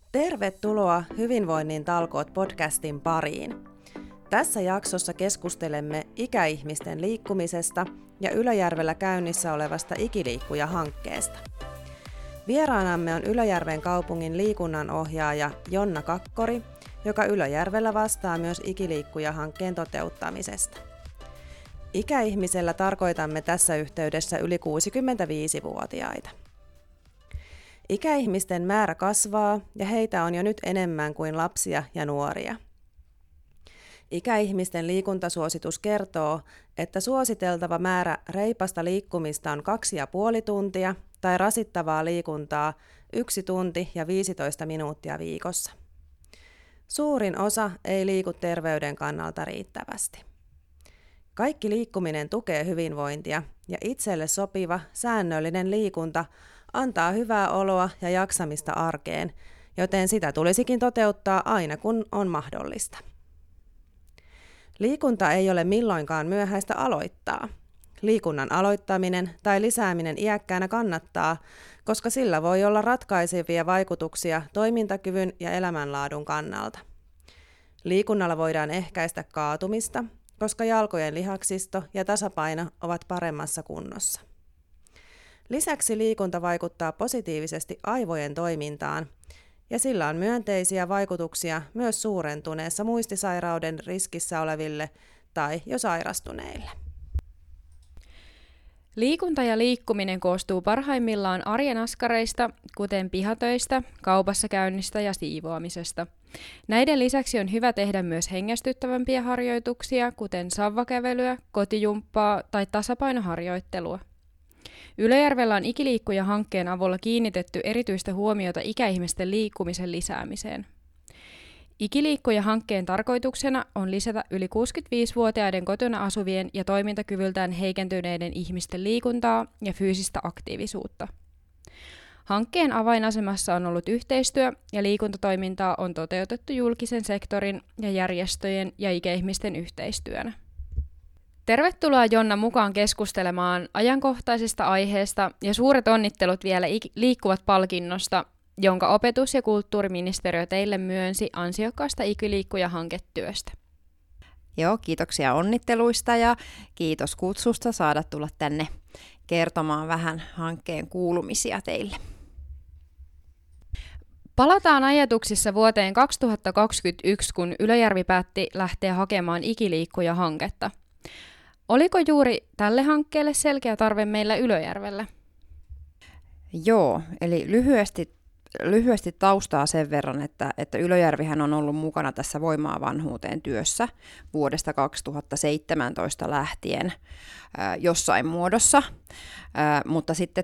Tervetuloa Hyvinvoinnin talkoot podcastin pariin. Tässä jaksossa keskustelemme ikäihmisten liikkumisesta ja Ylöjärvellä käynnissä olevasta Ikiliikkuja-hankkeesta. Vieraanamme on Ylöjärven kaupungin liikunnanohjaaja Jonna Kakkori, joka Ylöjärvellä vastaa myös Ikiliikkuja-hankkeen toteuttamisesta. Ikäihmisellä tarkoitamme tässä yhteydessä yli 65-vuotiaita. Ikäihmisten määrä kasvaa ja heitä on jo nyt enemmän kuin lapsia ja nuoria. Ikäihmisten liikuntasuositus kertoo, että suositeltava määrä reipasta liikkumista on 2,5 tuntia tai rasittavaa liikuntaa 1 tunti ja 15 minuuttia viikossa. Suurin osa ei liiku terveyden kannalta riittävästi. Kaikki liikkuminen tukee hyvinvointia ja itselle sopiva säännöllinen liikunta antaa hyvää oloa ja jaksamista arkeen, joten sitä tulisikin toteuttaa aina kun on mahdollista. Liikunta ei ole milloinkaan myöhäistä aloittaa. Liikunnan aloittaminen tai lisääminen iäkkäänä kannattaa, koska sillä voi olla ratkaisevia vaikutuksia toimintakyvyn ja elämänlaadun kannalta. Liikunnalla voidaan ehkäistä kaatumista, koska jalkojen lihaksisto ja tasapaino ovat paremmassa kunnossa. Lisäksi liikunta vaikuttaa positiivisesti aivojen toimintaan, ja sillä on myönteisiä vaikutuksia myös suurentuneessa muistisairauden riskissä oleville tai jo sairastuneille. Liikunta ja liikkuminen koostuu parhaimmillaan arjen askareista, kuten pihatöistä, kaupassa käynnistä ja siivoamisesta. Näiden lisäksi on hyvä tehdä myös hengästyttävämpiä harjoituksia, kuten savvakävelyä, kotijumppaa tai tasapainoharjoittelua. Ylöjärvellä on Ikiliikkuja-hankkeen avulla kiinnitetty erityistä huomiota ikäihmisten liikkumisen lisäämiseen. Ikiliikkuja-hankkeen tarkoituksena on lisätä yli 65-vuotiaiden kotona asuvien ja toimintakyvyltään heikentyneiden ihmisten liikuntaa ja fyysistä aktiivisuutta. Hankkeen avainasemassa on ollut yhteistyö ja liikuntatoimintaa on toteutettu julkisen sektorin ja järjestöjen ja ikäihmisten yhteistyönä. Tervetuloa Jonna mukaan keskustelemaan ajankohtaisesta aiheesta ja suuret onnittelut vielä Liikkuvat palkinnosta, jonka opetus- ja kulttuuriministeriö teille myönsi ansiokkaasta Ikiliikkuja-hanketyöstä. Joo, kiitoksia onnitteluista ja kiitos kutsusta saada tulla tänne kertomaan vähän hankkeen kuulumisia teille. Palataan ajatuksissa vuoteen 2021, kun Ylöjärvi päätti lähteä hakemaan Ikiliikkuja-hanketta. Oliko juuri tälle hankkeelle selkeä tarve meillä Ylöjärvellä? Joo, eli lyhyesti taustaa sen verran, että Ylöjärvihän on ollut mukana tässä Voimaa vanhuuteen työssä vuodesta 2017 lähtien jossain muodossa, mutta sitten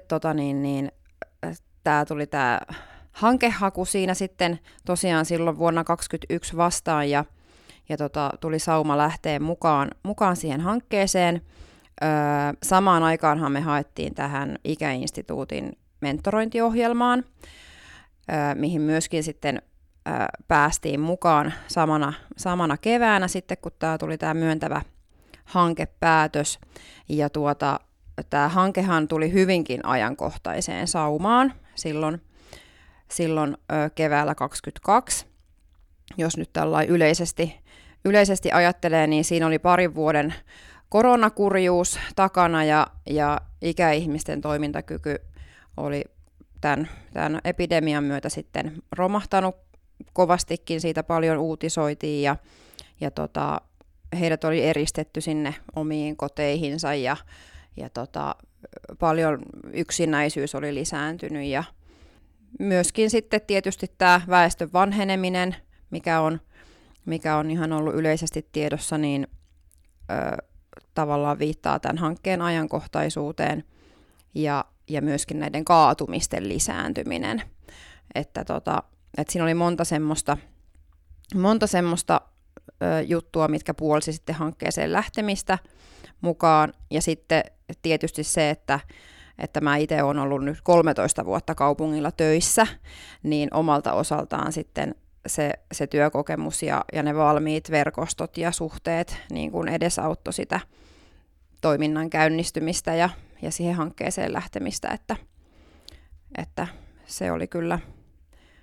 tämä hankehaku siinä sitten tosiaan silloin vuonna 2021 vastaan ja tuli sauma lähteä mukaan siihen hankkeeseen. Samaan aikaanhan me haettiin tähän Ikäinstituutin mentorointiohjelmaan, mihin myöskin sitten päästiin mukaan samana keväänä sitten, kun tuli tämä myöntävä hankepäätös. Ja tämä hankehan tuli hyvinkin ajankohtaiseen saumaan silloin keväällä 2022. Jos nyt tällainen yleisesti ajattelee, niin siinä oli parin vuoden koronakurjuus takana ja ikäihmisten toimintakyky oli tämän epidemian myötä sitten romahtanut kovastikin, siitä paljon uutisoitiin ja heidät oli eristetty sinne omiin koteihinsa ja paljon yksinäisyys oli lisääntynyt ja myöskin sitten tietysti tämä väestön vanheneminen, mikä on ihan ollut yleisesti tiedossa, niin tavallaan viittaa tämän hankkeen ajankohtaisuuteen ja myöskin näiden kaatumisten lisääntyminen. Että siinä oli monta semmoista juttua, mitkä puolsi sitten hankkeeseen lähtemistä mukaan. Ja sitten tietysti se, että mä itse olen ollut nyt 13 vuotta kaupungilla töissä, niin omalta osaltaan sitten se työkokemus ja ne valmiit verkostot ja suhteet niin kuin edesauttoi sitä toiminnan käynnistymistä ja siihen hankkeeseen lähtemistä, että se oli kyllä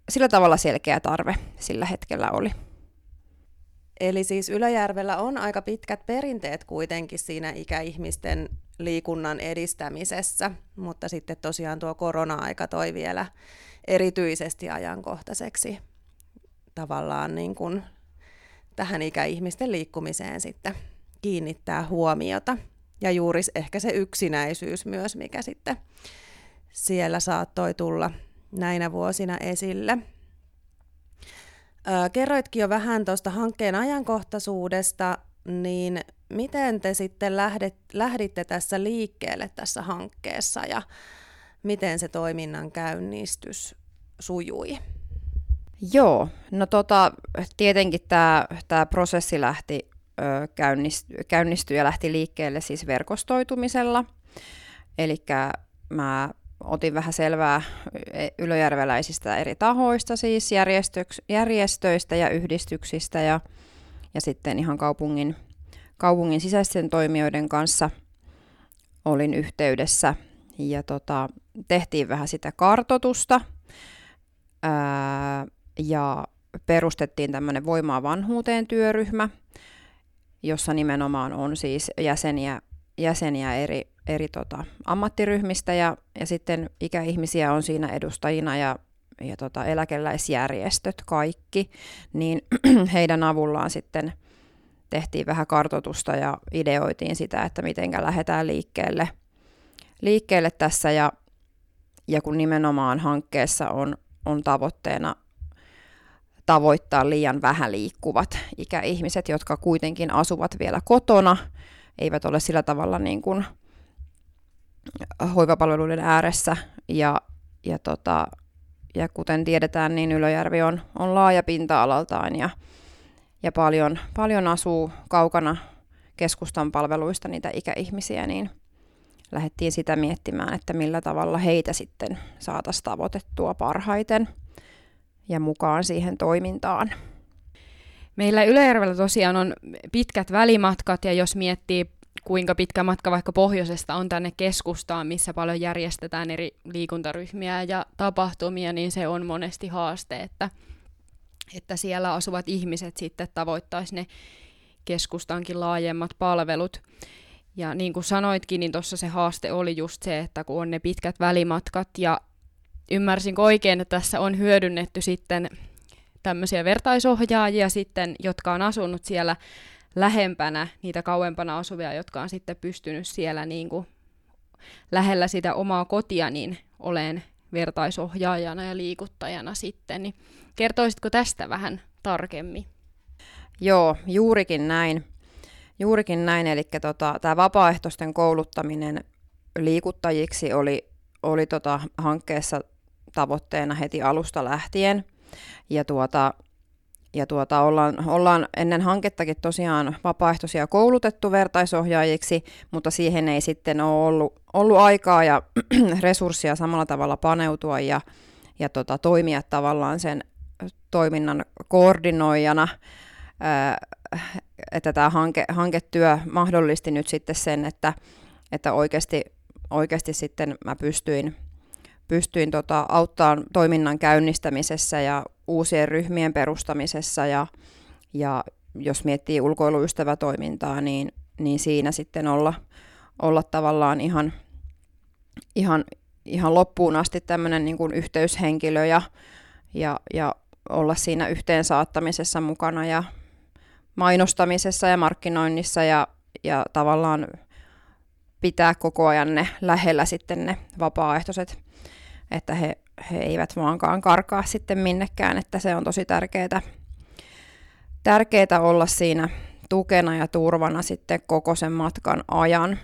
sillä tavalla selkeä tarve sillä hetkellä oli. Eli siis Ylöjärvellä on aika pitkät perinteet kuitenkin siinä ikäihmisten liikunnan edistämisessä, mutta sitten tosiaan tuo korona-aika toi vielä erityisesti ajankohtaiseksi tavallaan niin kuin tähän ikäihmisten liikkumiseen sitten kiinnittää huomiota. Ja juuri ehkä se yksinäisyys myös, mikä sitten siellä saattoi tulla näinä vuosina esille. Kerroitkin jo vähän tuosta hankkeen ajankohtaisuudesta, niin miten te sitten lähditte tässä liikkeelle tässä hankkeessa ja miten se toiminnan käynnistys sujui? Joo, no tietenkin tämä prosessi käynnistyi ja lähti liikkeelle siis verkostoitumisella. Eli mä otin vähän selvää ylöjärveläisistä eri tahoista, siis järjestöistä ja yhdistyksistä ja sitten ihan kaupungin sisäisten toimijoiden kanssa olin yhteydessä ja tehtiin vähän sitä kartoitusta ja perustettiin tämmöinen Voimaa vanhuuteen -työryhmä, jossa nimenomaan on siis jäseniä eri ammattiryhmistä ja sitten ikäihmisiä on siinä edustajina ja eläkeläisjärjestöt kaikki, niin heidän avullaan sitten tehtiin vähän kartoitusta ja ideoitiin sitä, että mitenkä lähdetään liikkeelle tässä ja kun nimenomaan hankkeessa on tavoitteena tavoittaa liian vähän liikkuvat ikäihmiset, jotka kuitenkin asuvat vielä kotona, eivät ole sillä tavalla niin kuin hoivapalveluiden ääressä ja kuten tiedetään, niin Ylöjärvi on laaja pinta-alaltaan ja paljon asuu kaukana keskustan palveluista niitä ikäihmisiä, niin lähdettiin sitä miettimään, että millä tavalla heitä sitten saataisiin tavoitettua parhaiten ja mukaan siihen toimintaan. Meillä Ylöjärvellä tosiaan on pitkät välimatkat, ja jos miettii, kuinka pitkä matka vaikka pohjoisesta on tänne keskustaan, missä paljon järjestetään eri liikuntaryhmiä ja tapahtumia, niin se on monesti haaste, että siellä asuvat ihmiset sitten tavoittaisi ne keskustankin laajemmat palvelut. Ja niin kuin sanoitkin, niin tuossa se haaste oli just se, että kun on ne pitkät välimatkat, ja ymmärsinkö oikein, että tässä on hyödynnetty sitten tämmöisiä vertaisohjaajia sitten, jotka on asunut siellä lähempänä niitä kauempana asuvia, jotka on sitten pystynyt siellä niin kuin lähellä sitä omaa kotia, niin olen vertaisohjaajana ja liikuttajana sitten. Niin kertoisitko tästä vähän tarkemmin? Joo, juurikin näin. Eli tämä vapaaehtoisten kouluttaminen liikuttajiksi oli hankkeessa tavoitteena heti alusta lähtien. Ja ollaan ennen hankettakin tosiaan vapaaehtoisia koulutettu vertaisohjaajiksi, mutta siihen ei sitten ole ollut aikaa ja resursseja samalla tavalla paneutua ja toimia tavallaan sen toiminnan koordinoijana, että tämä hanketyö mahdollisti nyt sitten sen, että oikeasti sitten mä pystyin auttamaan toiminnan käynnistämisessä ja uusien ryhmien perustamisessa ja jos miettii ulkoiluystävätoimintaa, niin siinä sitten olla tavallaan ihan loppuun asti tämmöinen niin kuin yhteyshenkilö ja olla siinä yhteensaattamisessa mukana ja mainostamisessa ja markkinoinnissa ja tavallaan pitää koko ajan ne lähellä sitten ne vapaaehtoiset, että he eivät vaankaan karkaa sitten minnekään, että se on tosi tärkeää olla siinä tukena ja turvana sitten koko sen matkan ajan.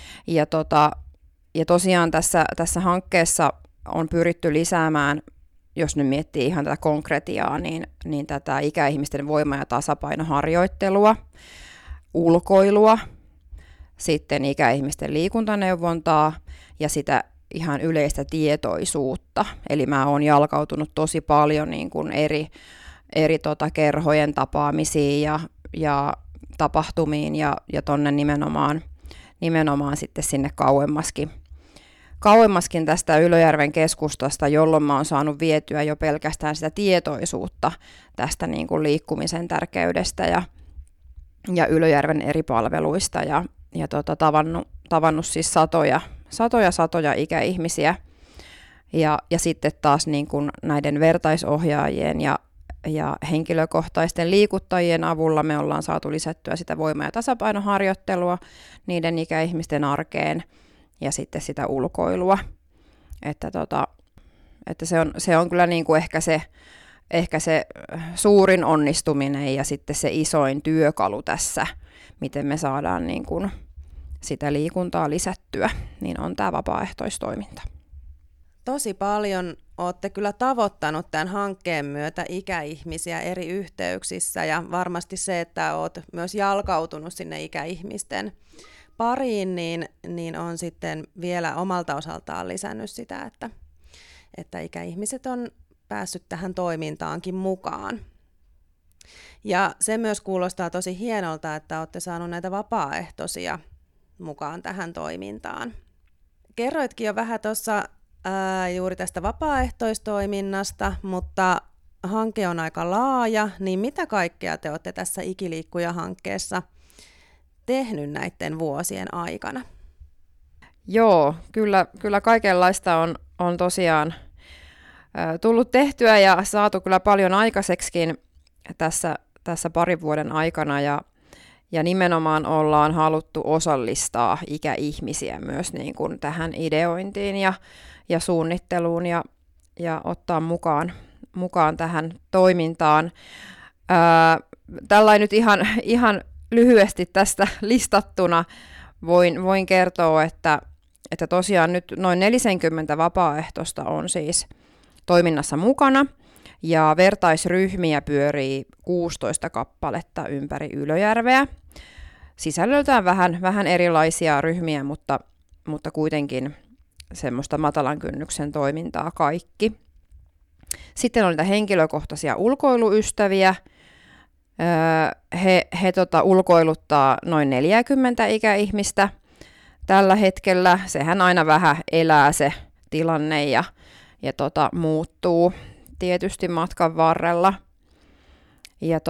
Ja tosiaan tässä hankkeessa on pyritty lisäämään, jos nyt miettii ihan tätä konkretiaa, niin tätä ikäihmisten voima- ja tasapainoharjoittelua, ulkoilua, sitten ikäihmisten liikuntaneuvontaa ja sitä ihan yleistä tietoisuutta. Eli mä oon jalkautunut tosi paljon niin kuin eri kerhojen tapaamisiin ja tapahtumiin ja tonne nimenomaan sitten sinne kauemmaskin tästä Ylöjärven keskustasta, jolloin mä oon saanut vietyä jo pelkästään sitä tietoisuutta tästä niin kuin liikkumisen tärkeydestä ja Ylöjärven eri palveluista ja tavannut siis satoja ikäihmisiä. Ja sitten taas niin kuin näiden vertaisohjaajien ja henkilökohtaisten liikuttajien avulla me ollaan saatu lisättyä sitä voima- ja tasapainoharjoittelua niiden ikäihmisten arkeen ja sitten sitä ulkoilua. Että se on kyllä niin kuin ehkä se suurin onnistuminen ja sitten se isoin työkalu tässä, miten me saadaan niin kuin sitä liikuntaa lisättyä, niin on tämä vapaaehtoistoiminta. Tosi paljon olette kyllä tavoittanut tämän hankkeen myötä ikäihmisiä eri yhteyksissä ja varmasti se, että olet myös jalkautunut sinne ikäihmisten pariin, niin on sitten vielä omalta osaltaan lisännyt sitä, että ikäihmiset on päässyt tähän toimintaankin mukaan. Ja se myös kuulostaa tosi hienolta, että olette saaneet näitä vapaaehtoisia mukaan tähän toimintaan. Kerroitkin jo vähän tuossa juuri tästä vapaaehtoistoiminnasta, mutta hanke on aika laaja, niin mitä kaikkea te olette tässä Ikiliikkuja-hankkeessa tehnyt näiden vuosien aikana? Joo, kyllä kaikenlaista on tosiaan tullut tehtyä ja saatu kyllä paljon aikaiseksikin tässä parin vuoden aikana ja nimenomaan ollaan haluttu osallistaa ikäihmisiä myös niin kuin tähän ideointiin ja suunnitteluun ja ottaa mukaan tähän toimintaan. Tällainen nyt ihan lyhyesti tästä listattuna voin kertoa, että tosiaan nyt noin 40 vapaaehtoista on siis toiminnassa mukana ja vertaisryhmiä pyörii 16 kappaletta ympäri Ylöjärveä. Sisällöltään vähän erilaisia ryhmiä, mutta kuitenkin semmoista matalan kynnyksen toimintaa kaikki. Sitten on niitä henkilökohtaisia ulkoiluystäviä. He ulkoiluttaa noin 40 ikäihmistä tällä hetkellä. Sehän aina vähän elää se tilanne ja muuttuu tietysti matkan varrella. Ja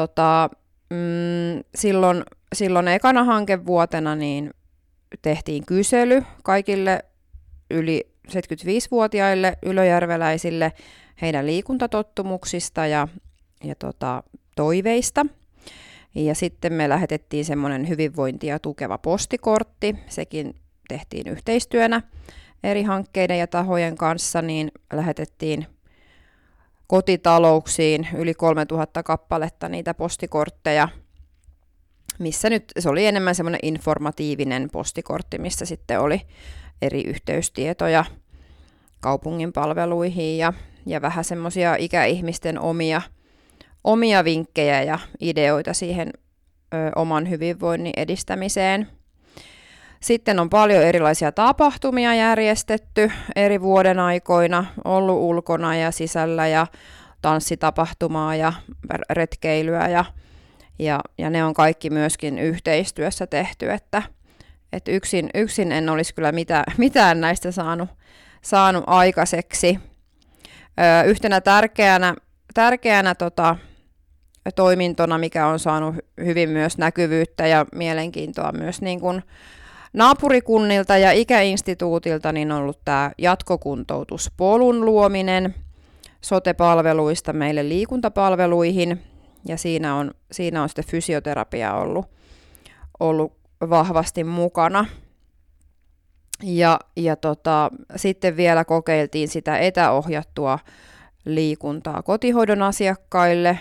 silloin ekana hankevuotena niin tehtiin kysely kaikille yli 75-vuotiaille ylöjärveläisille heidän liikuntatottumuksista ja toiveista. Ja sitten me lähetettiin semmoinen hyvinvointia tukeva postikortti, sekin tehtiin yhteistyönä eri hankkeiden ja tahojen kanssa, niin lähetettiin kotitalouksiin yli 3000 kappaletta niitä postikortteja, missä nyt se oli enemmän semmoinen informatiivinen postikortti, missä sitten oli eri yhteystietoja kaupungin palveluihin ja vähän semmoisia ikäihmisten omia vinkkejä ja ideoita siihen oman hyvinvoinnin edistämiseen. Sitten on paljon erilaisia tapahtumia järjestetty eri vuoden aikoina, ollut ulkona ja sisällä ja tanssitapahtumaa ja retkeilyä ja ne on kaikki myöskin yhteistyössä tehty, että yksin en olisi kyllä mitään näistä saanut aikaiseksi. Yhtenä tärkeänä toimintona, mikä on saanut hyvin myös näkyvyyttä ja mielenkiintoa myös niin kuin naapurikunnilta ja ikäinstituutilta, niin on ollut tämä jatkokuntoutuspolun luominen sote-palveluista meille liikuntapalveluihin, ja siinä on sitten fysioterapia ollut vahvasti mukana. Ja sitten vielä kokeiltiin sitä etäohjattua liikuntaa kotihoidon asiakkaille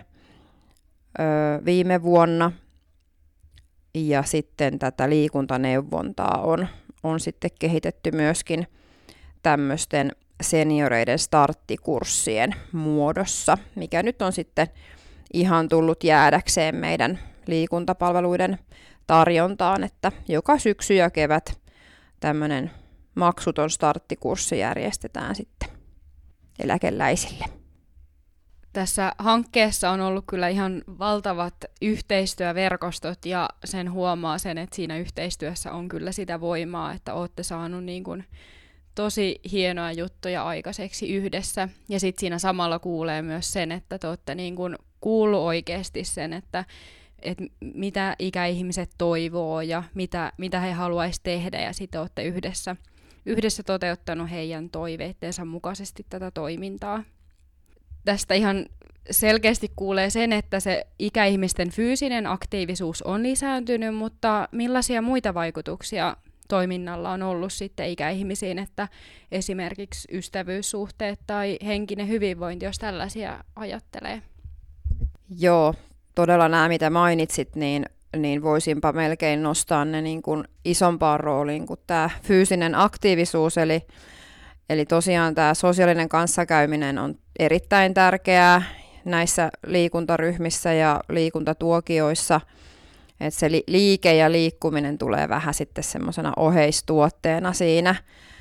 viime vuonna. Ja sitten tätä liikuntaneuvontaa on sitten kehitetty myöskin tämmöisten senioreiden starttikurssien muodossa, mikä nyt on sitten ihan tullut jäädäkseen meidän liikuntapalveluiden tarjontaan, että joka syksy ja kevät tämmöinen maksuton starttikurssi järjestetään sitten eläkeläisille. Tässä hankkeessa on ollut kyllä ihan valtavat yhteistyöverkostot ja sen huomaa sen, että siinä yhteistyössä on kyllä sitä voimaa, että olette saanut niin kuin tosi hienoja juttuja aikaiseksi yhdessä. Ja sitten siinä samalla kuulee myös sen, että te olette niin kuin kuullut oikeasti sen, että mitä ikäihmiset toivoo ja mitä he haluaisi tehdä, ja sitten olette yhdessä toteuttanut heidän toiveittensa mukaisesti tätä toimintaa. Tästä ihan selkeästi kuulee sen, että se ikäihmisten fyysinen aktiivisuus on lisääntynyt, mutta millaisia muita vaikutuksia toiminnalla on ollut sitten ikäihmisiin, että esimerkiksi ystävyyssuhteet tai henkinen hyvinvointi, jos tällaisia ajattelee? Joo, todella nämä, mitä mainitsit, niin voisinpa melkein nostaa ne niin kuin isompaan rooliin kuin tämä fyysinen aktiivisuus. Eli tosiaan tämä sosiaalinen kanssakäyminen on erittäin tärkeää näissä liikuntaryhmissä ja liikuntatuokioissa. Että se liike ja liikkuminen tulee vähän sitten semmoisena oheistuotteena siinä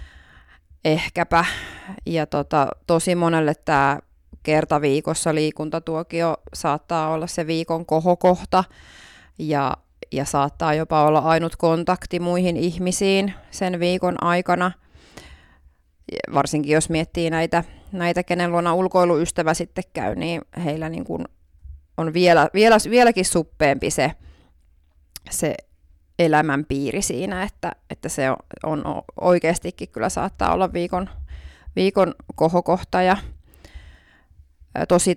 ehkäpä. Ja tosi monelle tämä kerta viikossa liikuntatuokio saattaa olla se viikon kohokohta ja saattaa jopa olla ainut kontakti muihin ihmisiin sen viikon aikana. Varsinkin jos miettii näitä kenen luona ulkoiluystävä sitten käy, niin heillä niin kuin on vieläkin suppeempi se elämänpiiri siinä, että se on oikeastikin kyllä saattaa olla viikon kohokohta ja tosi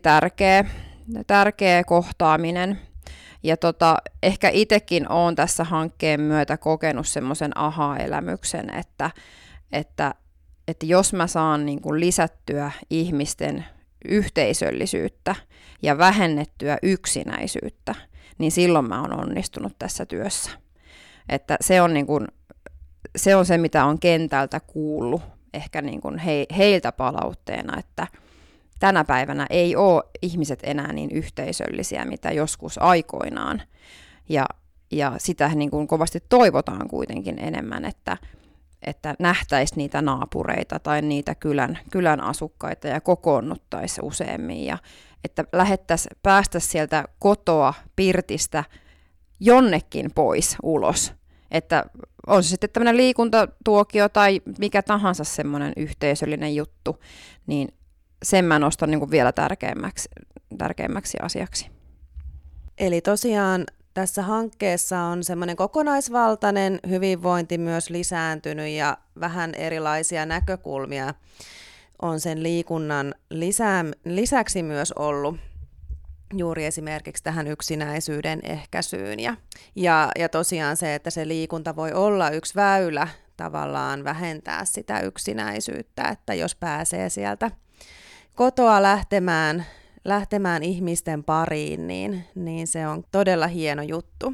tärkeä kohtaaminen. Ja ehkä itsekin olen tässä hankkeen myötä kokenut semmoisen aha-elämyksen, että jos mä saan niin kuin lisättyä ihmisten yhteisöllisyyttä ja vähennettyä yksinäisyyttä, niin silloin mä oon onnistunut tässä työssä. Että se on se, mitä on kentältä kuullut ehkä niin kuin heiltä palautteena, että tänä päivänä ei ole ihmiset enää niin yhteisöllisiä, mitä joskus aikoinaan. Ja sitä niin kuin kovasti toivotaan kuitenkin enemmän, että nähtäisiin niitä naapureita tai niitä kylän asukkaita ja kokoonnuttaisiin useammin. Ja että päästäisiin sieltä kotoa, pirtistä jonnekin pois ulos. Että on se sitten tämmöinen liikuntatuokio tai mikä tahansa semmoinen yhteisöllinen juttu, niin sen mä nostan niin kuin vielä tärkeämmäksi asiaksi. Eli tosiaan tässä hankkeessa on semmoinen kokonaisvaltainen hyvinvointi myös lisääntynyt ja vähän erilaisia näkökulmia on sen liikunnan lisäksi myös ollut juuri esimerkiksi tähän yksinäisyyden ehkäisyyn. Ja tosiaan se, että se liikunta voi olla yksi väylä tavallaan vähentää sitä yksinäisyyttä, että jos pääsee sieltä kotoa lähtemään ihmisten pariin, niin se on todella hieno juttu.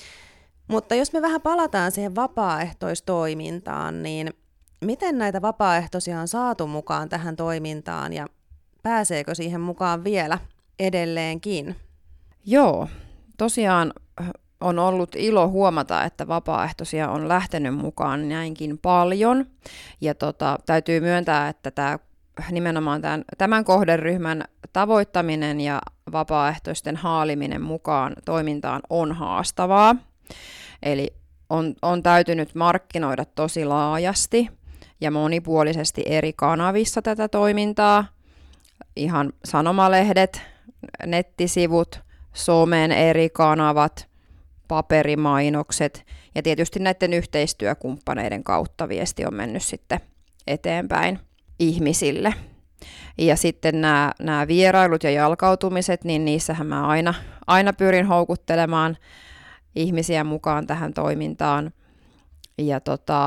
Mutta jos me vähän palataan siihen vapaaehtoistoimintaan, niin miten näitä vapaaehtoisia on saatu mukaan tähän toimintaan ja pääseekö siihen mukaan vielä edelleenkin? Joo, tosiaan on ollut ilo huomata, että vapaaehtoisia on lähtenyt mukaan näinkin paljon. Ja täytyy myöntää, että nimenomaan tämän kohderyhmän tavoittaminen ja vapaaehtoisten haaliminen mukaan toimintaan on haastavaa. Eli on täytynyt markkinoida tosi laajasti ja monipuolisesti eri kanavissa tätä toimintaa. Ihan sanomalehdet, nettisivut, somen eri kanavat, paperimainokset ja tietysti näiden yhteistyökumppaneiden kautta viesti on mennyt sitten eteenpäin ihmisille. Ja sitten nämä vierailut ja jalkautumiset, niin niissähän mä aina pyrin houkuttelemaan ihmisiä mukaan tähän toimintaan. Ja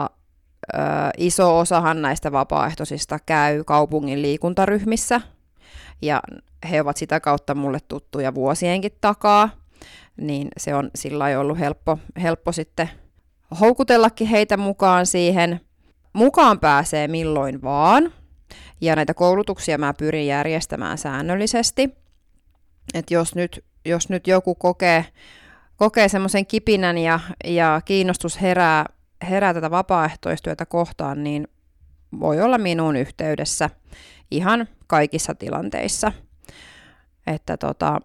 iso osahan näistä vapaaehtoisista käy kaupungin liikuntaryhmissä, ja he ovat sitä kautta mulle tuttuja vuosienkin takaa, niin se on sillä lailla ollut helppo sitten houkutellakin heitä mukaan siihen. Mukaan pääsee milloin vaan, ja näitä koulutuksia mä pyrin järjestämään säännöllisesti. että jos nyt joku kokee semmoisen kipinän ja kiinnostus herää tätä vapaaehtoistyötä kohtaan, niin voi olla minuun yhteydessä ihan kaikissa tilanteissa. Että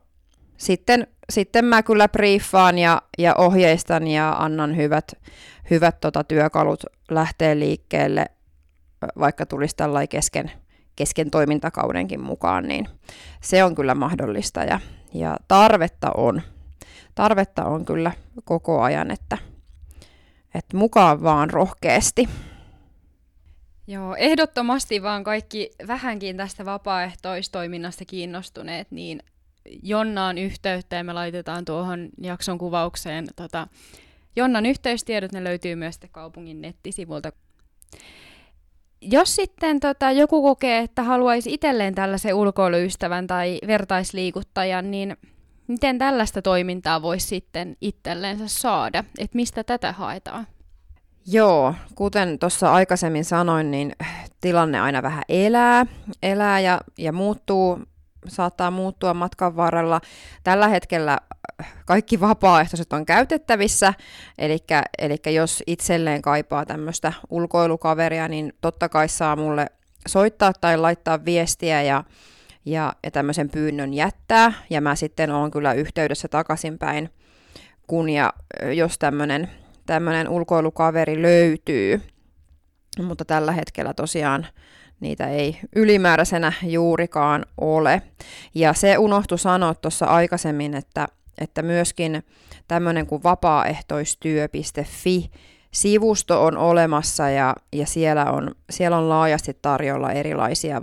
sitten mä kyllä briefaan ja ohjeistan ja annan hyvät työkalut lähteä liikkeelle vaikka tulisi tällainen kesken toimintakaudenkin mukaan, niin se on kyllä mahdollista ja tarvetta on kyllä koko ajan, että mukaan vaan rohkeasti. Joo, ehdottomasti vaan kaikki vähänkin tästä vapaaehtoistoiminnasta kiinnostuneet, niin Jonnaan yhteyttä ja me laitetaan tuohon jakson kuvaukseen Jonnan yhteystiedot, ne löytyy myös kaupungin nettisivulta. Jos sitten joku kokee, että haluaisi itselleen tällaisen ulkoiluystävän tai vertaisliikuttajan, niin miten tällaista toimintaa voisi sitten itselleensä saada? Että mistä tätä haetaan? Joo, kuten tuossa aikaisemmin sanoin, niin tilanne aina vähän elää ja saattaa muuttua matkan varrella. Tällä hetkellä kaikki vapaaehtoiset on käytettävissä, eli jos itselleen kaipaa tämmöistä ulkoilukaveria, niin totta kai saa mulle soittaa tai laittaa viestiä ja tämmöisen pyynnön jättää, ja mä sitten oon kyllä yhteydessä takaisinpäin, kun ja jos tämmöinen ulkoilukaveri löytyy, mutta tällä hetkellä tosiaan niitä ei ylimääräisenä juurikaan ole. Ja se unohtui sanoa tuossa aikaisemmin, että myöskin tämmöinen kuin vapaaehtoistyö.fi-sivusto on olemassa ja siellä on laajasti tarjolla erilaisia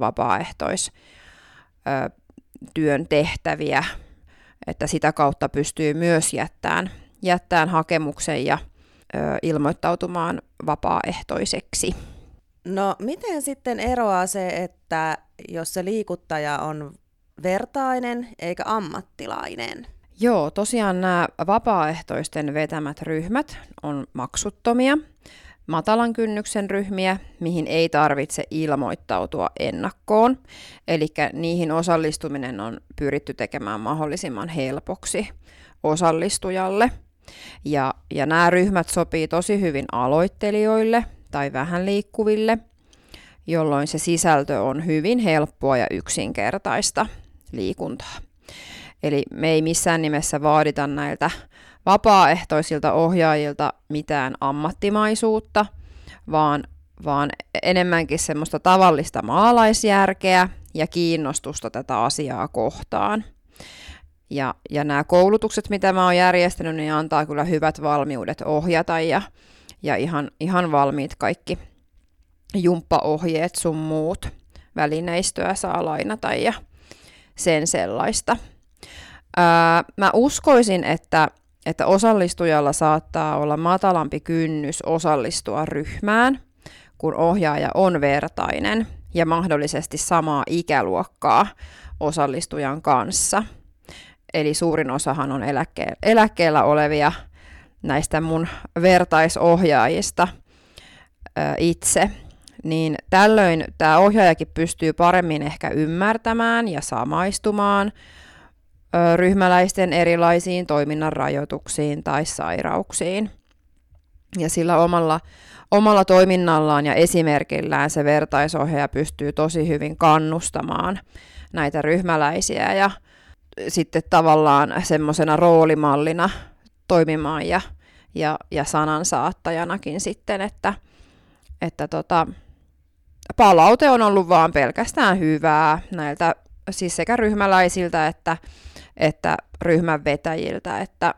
vapaaehtoistyön tehtäviä, että sitä kautta pystyy myös jättämään hakemuksen ja ilmoittautumaan vapaaehtoiseksi. No miten sitten eroaa se, että jos se liikuttaja on vertainen eikä ammattilainen? Joo, tosiaan nämä vapaaehtoisten vetämät ryhmät on maksuttomia, matalan kynnyksen ryhmiä, mihin ei tarvitse ilmoittautua ennakkoon. Eli niihin osallistuminen on pyritty tekemään mahdollisimman helpoksi osallistujalle. Ja nämä ryhmät sopii tosi hyvin aloittelijoille tai vähän liikkuville, jolloin se sisältö on hyvin helppoa ja yksinkertaista liikuntaa. Eli me ei missään nimessä vaadita näiltä vapaaehtoisilta ohjaajilta mitään ammattimaisuutta, vaan enemmänkin semmoista tavallista maalaisjärkeä ja kiinnostusta tätä asiaa kohtaan. Ja nämä koulutukset, mitä mä oon järjestänyt, niin antaa kyllä hyvät valmiudet ohjata ja ihan valmiit kaikki jumppaohjeet sun muut. Välineistöä saa lainata ja sen sellaista. Mä uskoisin, että osallistujalla saattaa olla matalampi kynnys osallistua ryhmään, kun ohjaaja on vertainen ja mahdollisesti samaa ikäluokkaa osallistujan kanssa. Eli suurin osahan on eläkkeellä olevia näistä mun vertaisohjaajista itse. Niin tällöin tämä ohjaajakin pystyy paremmin ehkä ymmärtämään ja samaistumaan ryhmäläisten erilaisiin toiminnan rajoituksiin tai sairauksiin. Ja sillä omalla toiminnallaan ja esimerkillään se vertaisohjaaja pystyy tosi hyvin kannustamaan näitä ryhmäläisiä ja sitten tavallaan semmoisena roolimallina toimimaan ja sanansaattajanakin sitten, että palaute on ollut vaan pelkästään hyvää näiltä siis sekä ryhmäläisiltä että ryhmän vetäjiltä,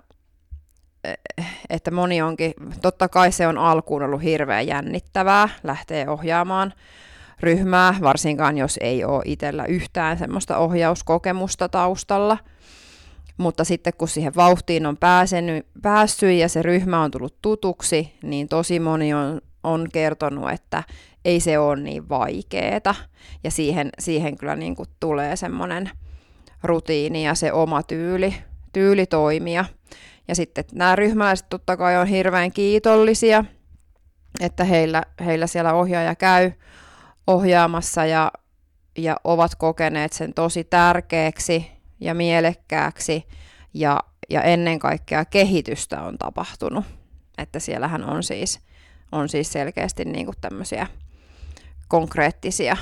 että moni onkin, totta kai se on alkuun ollut hirveän jännittävää lähteä ohjaamaan ryhmää, varsinkaan jos ei ole itsellä yhtään semmoista ohjauskokemusta taustalla, mutta sitten kun siihen vauhtiin on päässyt ja se ryhmä on tullut tutuksi, niin tosi moni on kertonut, että ei se ole niin vaikeeta ja siihen kyllä niin kuin tulee semmoinen rutiini ja se oma tyyli toimia. Ja sitten nämä ryhmäläiset totta kai on hirveän kiitollisia, että heillä siellä ohjaaja käy ohjaamassa ja ovat kokeneet sen tosi tärkeäksi ja mielekkääksi ja ennen kaikkea kehitystä on tapahtunut. Että siellähän on siis selkeästi niin kuin tämmöisiä konkreettisia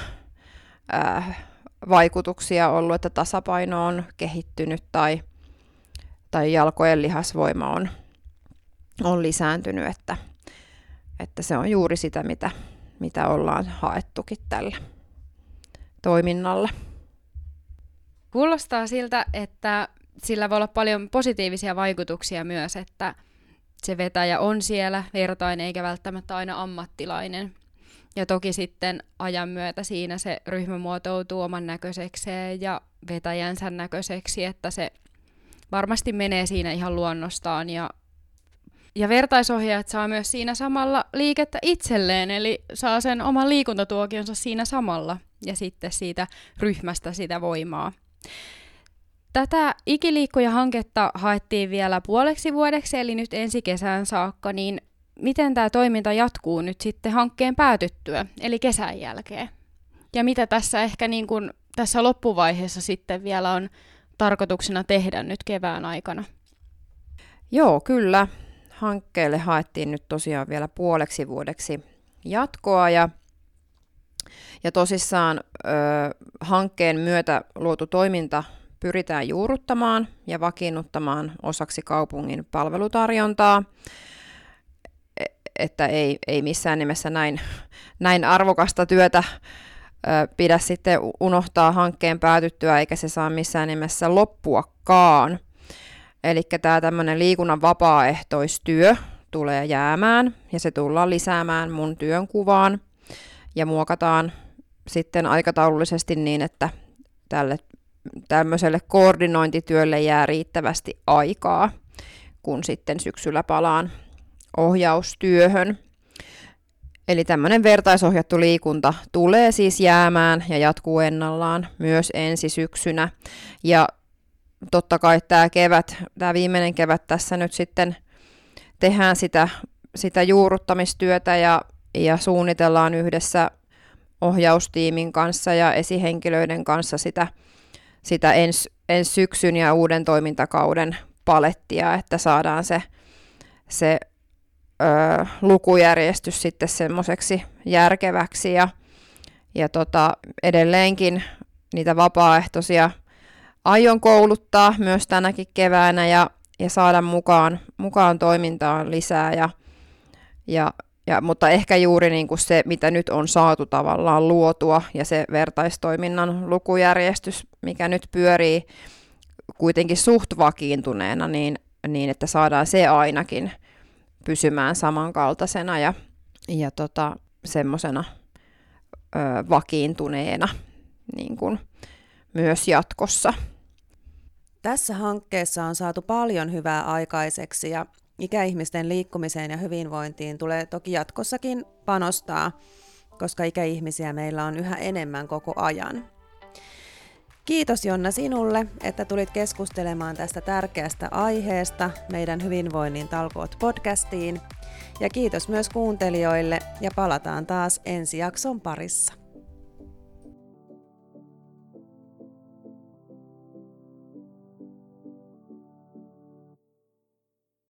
vaikutuksia ollut, että tasapaino on kehittynyt tai jalkojen lihasvoima on lisääntynyt, että se on juuri sitä, mitä ollaan haettukin tällä toiminnalla. Kuulostaa siltä, että sillä voi olla paljon positiivisia vaikutuksia myös, että se vetäjä on siellä vertainen eikä välttämättä aina ammattilainen. Ja toki sitten ajan myötä siinä se ryhmä muotoutuu oman näköisekseen ja vetäjänsä näköiseksi, että se varmasti menee siinä ihan luonnostaan. Ja vertaisohjaajat saa myös siinä samalla liikettä itselleen, eli saa sen oman liikuntatuokionsa siinä samalla ja sitten siitä ryhmästä sitä voimaa. Tätä Ikiliikkuja-hanketta haettiin vielä puoleksi vuodeksi, eli nyt ensi kesään saakka, niin miten tämä toiminta jatkuu nyt sitten hankkeen päätyttyä, eli kesän jälkeen? Ja mitä tässä ehkä niin kuin tässä loppuvaiheessa sitten vielä on tarkoituksena tehdä nyt kevään aikana? Joo, kyllä. Hankkeelle haettiin nyt tosiaan vielä puoleksi vuodeksi jatkoa ja tosissaan hankkeen myötä luotu toiminta pyritään juurruttamaan ja vakiinnuttamaan osaksi kaupungin palvelutarjontaa, että ei missään nimessä näin arvokasta työtä pidä sitten unohtaa hankkeen päätyttyä, eikä se saa missään nimessä loppuakaan. Eli tämä tämmöinen liikunnan vapaaehtoistyö tulee jäämään ja se tullaan lisäämään mun työnkuvaan ja muokataan sitten aikataulullisesti niin, että tämmöiselle koordinointityölle jää riittävästi aikaa, kun sitten syksyllä palaan ohjaustyöhön. Eli tämmöinen vertaisohjattu liikunta tulee siis jäämään ja jatkuu ennallaan myös ensi syksynä. Ja totta kai tämä viimeinen kevät tässä nyt sitten tehdään sitä juurruttamistyötä ja suunnitellaan yhdessä ohjaustiimin kanssa ja esihenkilöiden kanssa sitä ensi syksyn ja uuden toimintakauden palettia, että saadaan se lukujärjestys sitten semmoiseksi järkeväksi ja edelleenkin niitä vapaaehtoisia aion kouluttaa myös tänäkin keväänä ja saada mukaan toimintaan lisää mutta ehkä juuri niin kuin se, mitä nyt on saatu tavallaan luotua ja se vertaistoiminnan lukujärjestys, mikä nyt pyörii kuitenkin suht vakiintuneena, niin että saadaan se ainakin pysymään samankaltaisena ja semmoisena vakiintuneena niin kuin myös jatkossa. Tässä hankkeessa on saatu paljon hyvää aikaiseksi ja ikäihmisten liikkumiseen ja hyvinvointiin tulee toki jatkossakin panostaa, koska ikäihmisiä meillä on yhä enemmän koko ajan. Kiitos Jonna sinulle, että tulit keskustelemaan tästä tärkeästä aiheesta meidän Hyvinvoinnin talkoot podcastiin. Ja kiitos myös kuuntelijoille ja palataan taas ensi jakson parissa.